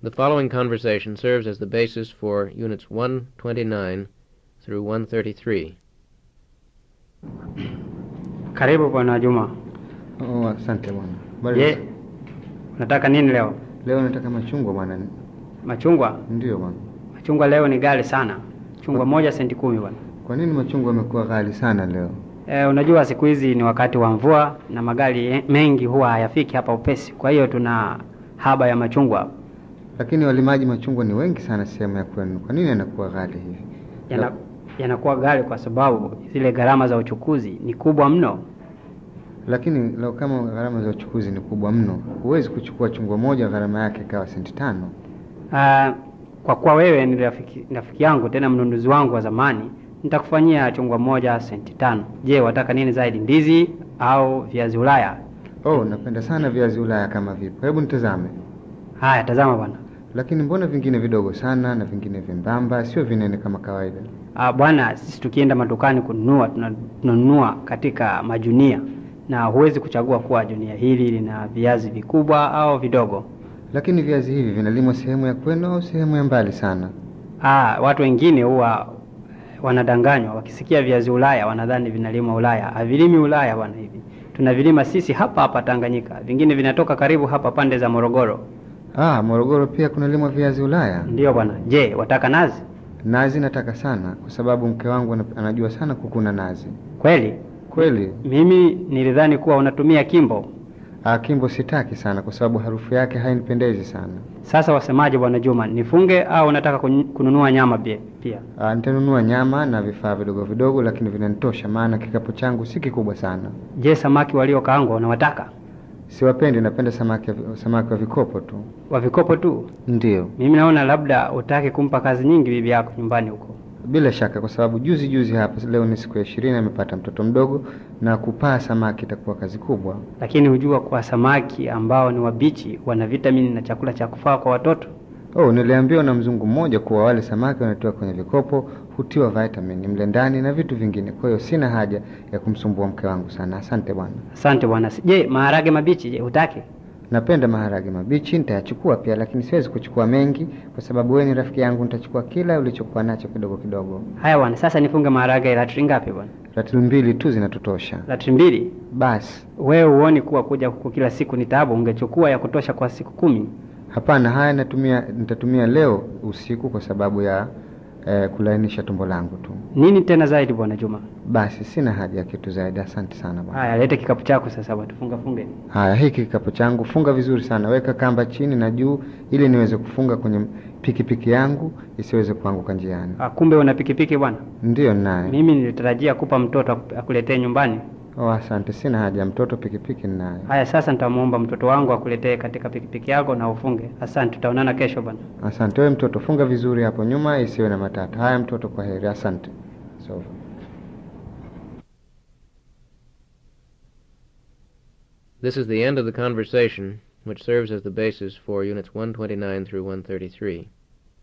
The following conversation serves as the basis for Units 129 through 133. Karibu Bwana Juma. Oh, asante bwana. Je, unataka nini leo? Leo nataka machungwa bwana. Machungwa? Ndio bwana. Machungwa leo ni ghali sana. Chungwa moja senti 10 bwana. Kwa nini machungwa yamekuwa ghali sana leo? Unajua siku hizi ni wakati wa mvua na magari mengi huwa hayafiki hapa upesi. Kwa hiyo tuna haba ya machungwa. Lakini walimaji machungwa ni wengi sana sehemu ya kwenu. Kwa nini yanakuwa ghali hivi? Yanakuwa ghali kwa sababu zile gharama za uchukuzi ni kubwa mno. Lakini leo kama gharama za uchukuzi ni kubwa mno, huwezi kuchukua chungwa moja gharama yake ikawa senti 5. Kwa kuwa wewe ni rafiki yangu tena mnunuzi wangu wa zamani, nitakufanyia chungwa moja senti 5. Je, wataka nini zaidi, ndizi au viazi Ulaya? Oh, napenda sana viazi Ulaya kama vipo. Hebu nitazame. Haya, tazama bwana. Lakini mbona vingine vidogo sana na vingine vyembamba, sio vinene kama kawaida? Bwana, sisi tukienda madukani kununua, tunanunua katika majunia. Na huwezi kuchagua kuwa junia hili lina viazi vikubwa au vidogo. Lakini viazi hivi vinalimwa sehemu ya kwenu au sehemu ya mbali sana? Watu wengine huwa wanadanganywa, wakisikia viazi Ulaya wanadhani vinalimwa Ulaya. Havilimi Ulaya bwana hivi. Tunavilima sisi hapa hapa Tanganyika. Vingine vinatoka karibu hapa pande za Morogoro. Morogoro pia kunalimwa viazi Ulaya? Ndio bwana. Je, wataka nazi? Nazi nataka sana kwa sababu mke wangu anajua sana kukuna nazi. Kweli? Kweli. Mimi nilidhani kuwa unatumia kimbo. Kimbo sitaki sana kwa sababu harufu yake hainipendezi sana. Sasa wasemaje bwana Juma, nifunge au unataka kununua nyama pia? Nitanunua nyama na vifaa vidogo vidogo, lakini vinanitosha maana kikapu changu si kikubwa sana. Je, samaki waliokaangwa unawataka? Siwapendi, napenda samaki wa vikopo tu. Wa vikopo tu? Ndio. Mimi naona labda utake kumpa kazi nyingi bibi yako nyumbani huko. Bila shaka, kwa sababu juzi hapa, leo ni siku ya 20, amepata mtoto mdogo na kupaa samaki itakuwa kazi kubwa. Lakini hujua kwa samaki ambao ni wabichi wana vitamini na chakula cha kufaa kwa watoto? Niliambiwa na mzungu mmoja kuwa wale samaki wanatoka kwenye vikopo hutiwa vitamini mle ndani na vitu vingine. Kwa hiyo sina haja ya kumsumbua mke wangu sana. Asante bwana. Asante bwana. Je, maharage mabichi je, hutaki? Napenda maharage mabichi, nitayachukua pia, lakini siwezi kuchukua mengi kwa sababu wewe ni rafiki yangu, nitachukua kila ulichokuwa nacho kidogo kidogo. Haya bwana, sasa nifunge maharage ratili ngapi bwana? Ratili 2 tu zinatutosha. Ratili 2? Basi. Wewe uone kuwa kuja huko kila siku ni taabu, ungechukua ya kutosha kwa siku 10. Hapana, haya nitatumia leo usiku kwa sababu ya kulainisha tumbo langu tu. Nini tena zaidi bwana Juma? Basi sina haja ya kitu zaidi. Asante sana bwana. Haya, leta kikapu chako sasa bwana, funge. Haya, hiki kikapu changu funga vizuri sana. Weka kamba chini na juu ili niweze kufunga kwenye pikipiki yangu isiweze kuanguka njiani. Kumbe una pikipiki bwana? Ndio ninaye. Mimi nilitarajia kupa mtoto akuletee nyumbani. Asante, sina haja ya mtoto, pikipiki ninayo. Haya, sasa nitamuomba mtoto wangu akuletee katika pikipiki yako na ufunge. Asante, tutaonana kesho bwana. Asante. Wewe mtoto funga vizuri hapo nyuma isiwe na matata. Haya mtoto, kwa heri. Asante. This is the end of the conversation, which serves as the basis for Units 129 through 133.